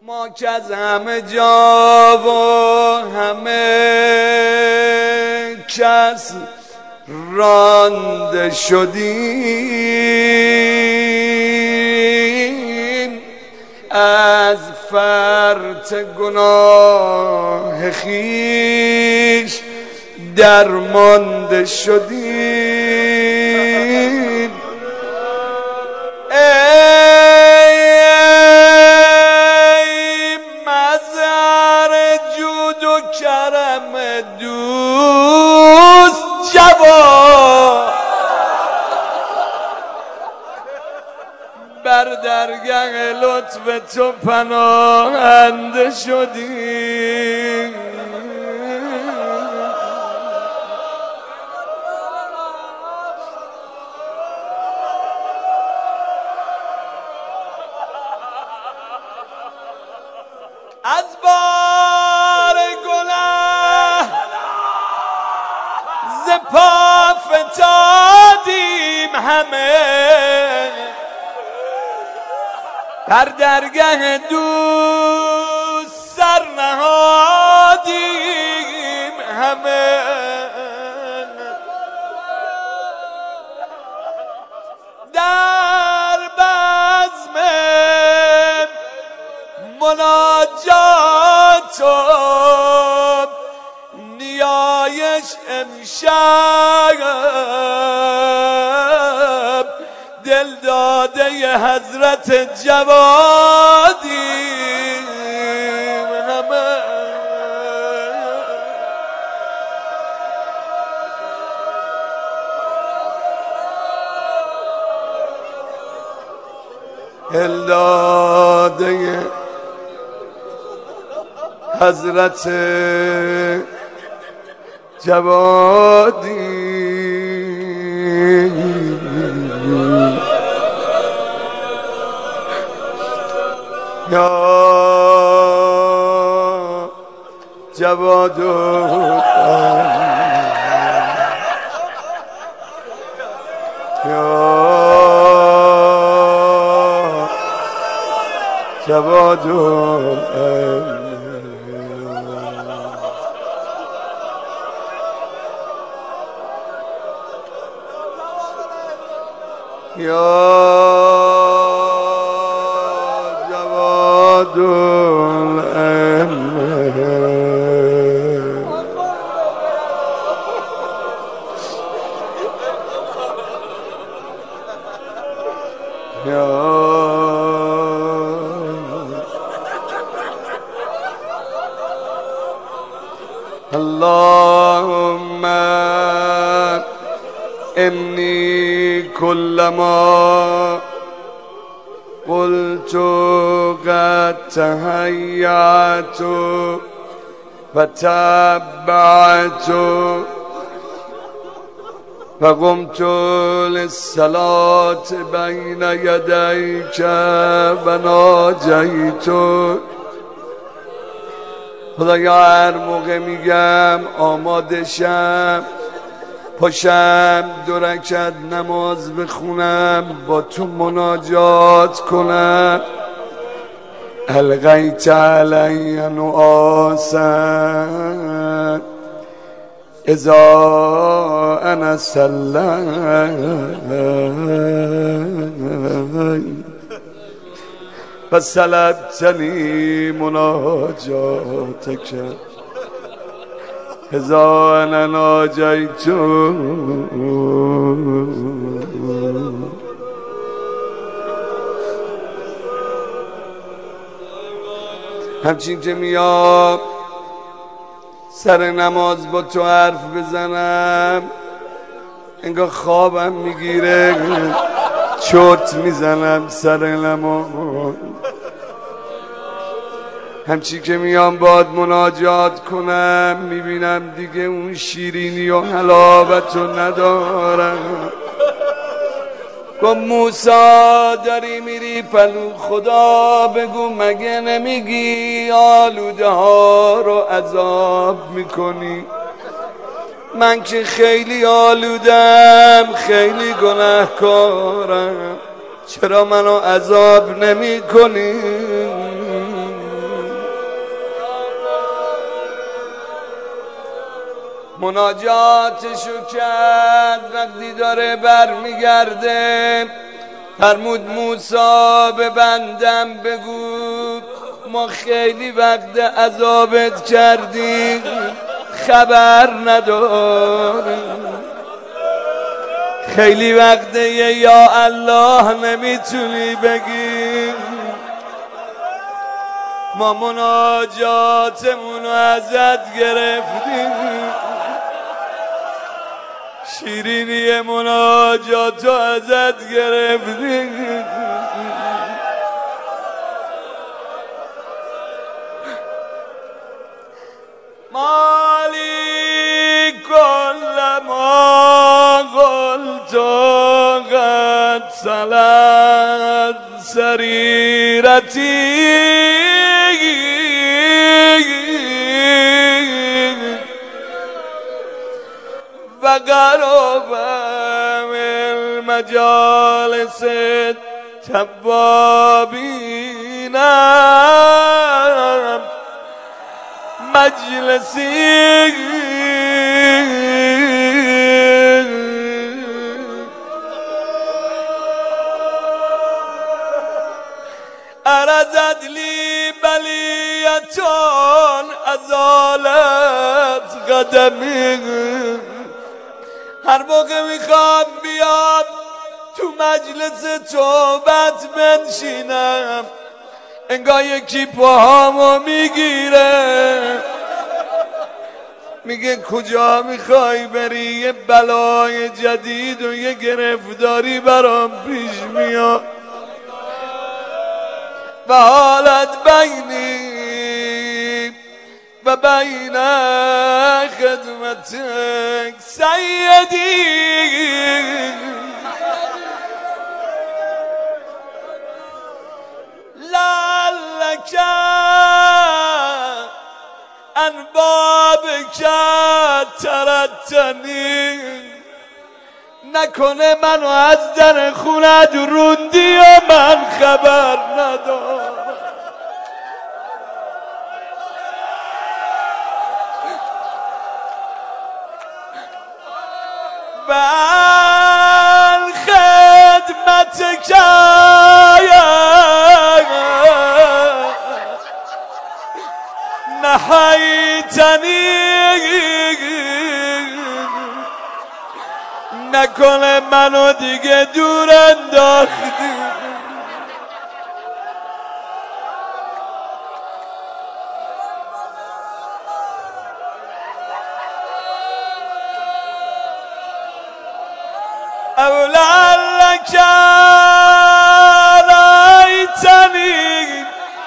ما که از همه جا و همه کس رانده شدیم، از فرط گناه خویش درمانده شدیم. ای مظهر جود و کرم دوست جوان، بر درگه لطف تو پناهنده شدیم. از بار گناه ز پا فتادیم همه، بر درگه دوست سر نهادیم همه. در بزم مناجات و نیایش امشب دل داده حضرت جوادیم همه. دل داده حضرت جوادی، یا جواد یا جواد یا جواد اللهم إني كلما قلت قد تهيأت وتبعت وقمت للصلاة بين يديك وناجيت. خدایا هر موقع میگم آماده شم پاشم 2 رکعت نماز بخونم با تو مناجات کنم، القیت علی نعاسا اذا انا صلیت و سلبتنی مناجاتک اذا انا ناجیت. همچین که میام سر نماز با تو حرف بزنم انگار خوابم میگیره، چرت میزنم سر نماز. همچی که میام باد مناجات کنم میبینم دیگه اون شیرینی و حلاوت رو ندارم. گفت موسی داری میری پلو خدا بگو مگه نمیگی آلوده ها رو عذاب میکنی؟ من که خیلی آلودم، خیلی گناهکارم، چرا منو عذاب نمی کنی؟ مناجاتشو کرد. وقتی داره برمیگرده فرمود موسی به بندم بگو ما خیلی وقت عذابت کردیم خبر نداریم، خیلی وقته یا الله نمیتونی بگی، ما مناجاتمونو ازت گرفتیم، شیرینی مناجاتو ازت گرفتیم. مالی کل ما قلت قد سلت سریرتی و قرب من مجالس توابین مجلسی ارزد لی بلیتون ازالت قدمی. هر موقع میخوام بیام تو مجلس توبت بنشینم انگار یکی پاهامو میگیره میگه کجا میخوای بری، یه بلای جدید و یه گرفتاری برام پیش میاد و حالت بینی و بین خدمتک سیدی لعلک ان بابک ترتنی، نکنه منو از در خونت روندی و من خبر ندارم. بل خدمتک نحیتنی، نکنه منو دیگه دور انداختی. اولعلک رایتنی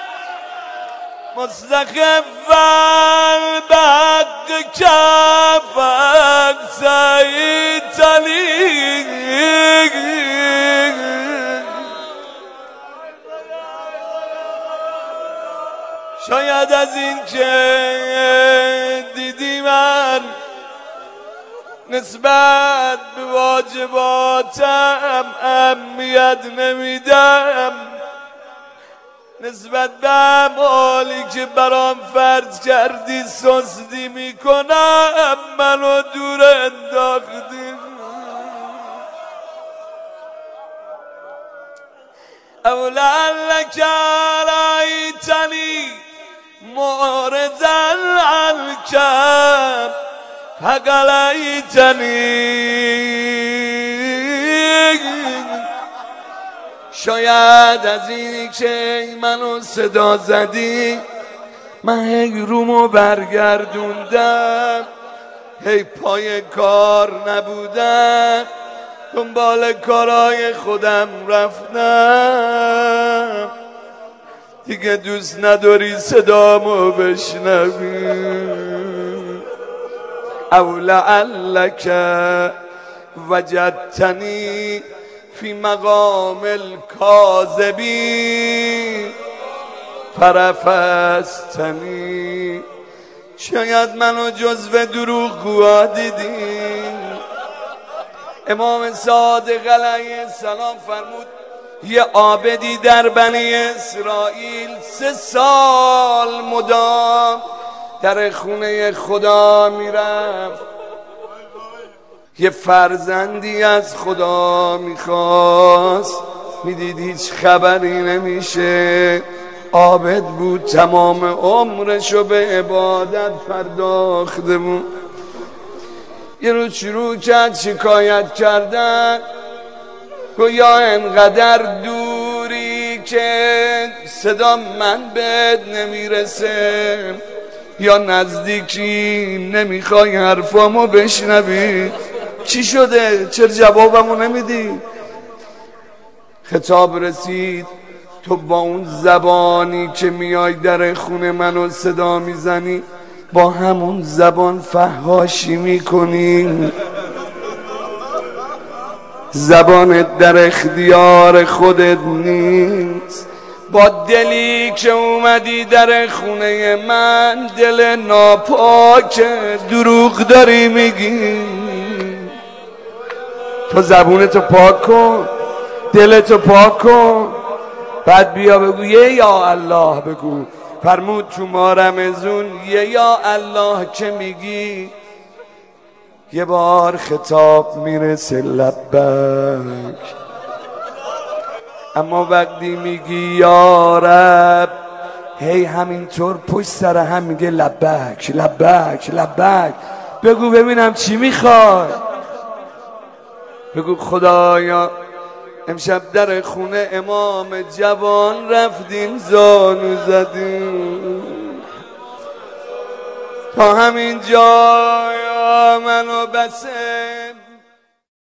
مستخفا بحق کفک سیتنی. شاید از این که دیدی من نسبت به واجباتم اهمیت نمیدم، نسبت به اعمالی که برام فرض کردی سستی میکنم، منو دور انداختی. اولعلک رایتنی معرضا عنک فقلیتنی. شاید از اینی که منو صدا زدی من هی رومو برگردوندم، هی پای کار نبودم، دنبال کارای خودم رفتم، دیگه دوست نداری صدامو بشنوی. اولعلک وجدتنی فی مقام الکاذبین فرفستنی. شاید منو جزو دروغگوها دیدین. امام صادق علیه السلام فرمود یه عابدی در بنی اسرائیل 3 سال مدام در خونه خدا میرفت یه فرزندی از خدا میخواست، میدید هیچ خبری نمیشه. عابد بود، تمام عمرشو به عبادت پرداخته بود. یه روز شروع کرد شکایت کردن، گویا انقدر دوری که صدا من بهت نمیرسه، یا نزدیکی نمیخوای حرفامو بشنوی. چی شده؟ چرا جوابمو نمیدی؟ خطاب رسید، تو با اون زبانی که میای در خونه منو صدا میزنی، با همون زبان فحاشی میکنی. زبانت در اختیار خودت نیست. با دلی که اومدی در خونه من، دل ناپاک، دروغ داری میگی. تو زبونتو پاک کن، دلتو پاک کن، بعد بیا بگو یه یا الله بگو. فرمود تو ماه رمضان یه یا الله که میگی، یه بار خطاب میرسه لبک. اما وقتی میگی یا رب، هی همینطور پشت سر هم میگه لبک لبک لبک. بگو ببینم چی میخوای. بگو خدایا امشب در خونه امام جوان رفتیم زانو زدیم، تا همین جا منو بسه.